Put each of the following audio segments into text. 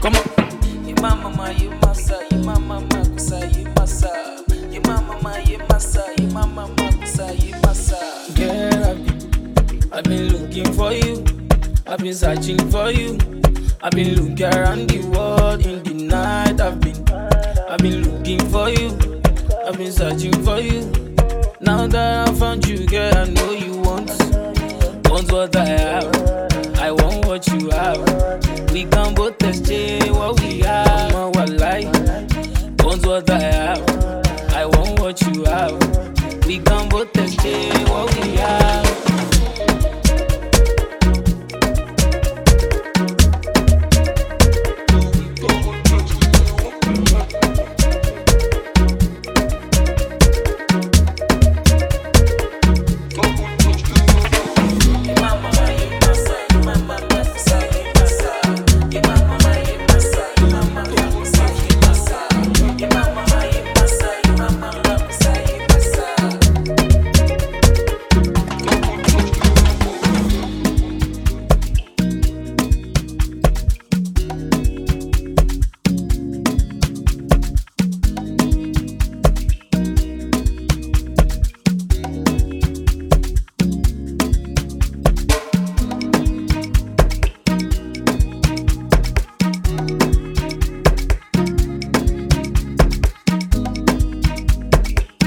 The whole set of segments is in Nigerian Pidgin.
Come on. You my mama, you massa, you my mama, kusa, you massa. You my mama, you massa, you my mama, kusa, you massa. Girl, I've been looking for you. I've been searching for you. I've been looking around the world in the night. I've been looking for you. I've been searching for you. Now that I found you, girl, I know you want what I have. I want what you have. We can both exchange what we have. Mama, what lie? Want what I have. I want what you have. We can both exchange what we have.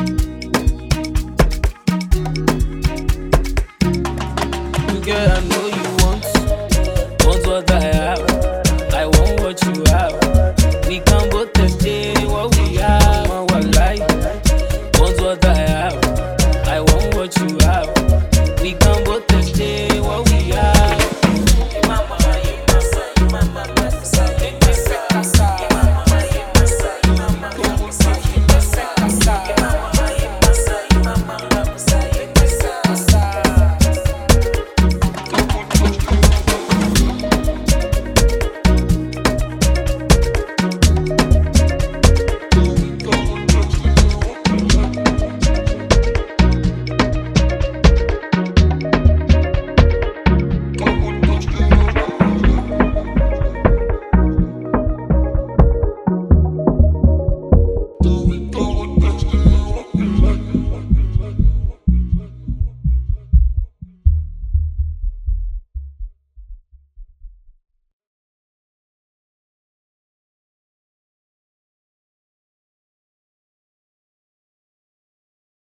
Girl, I know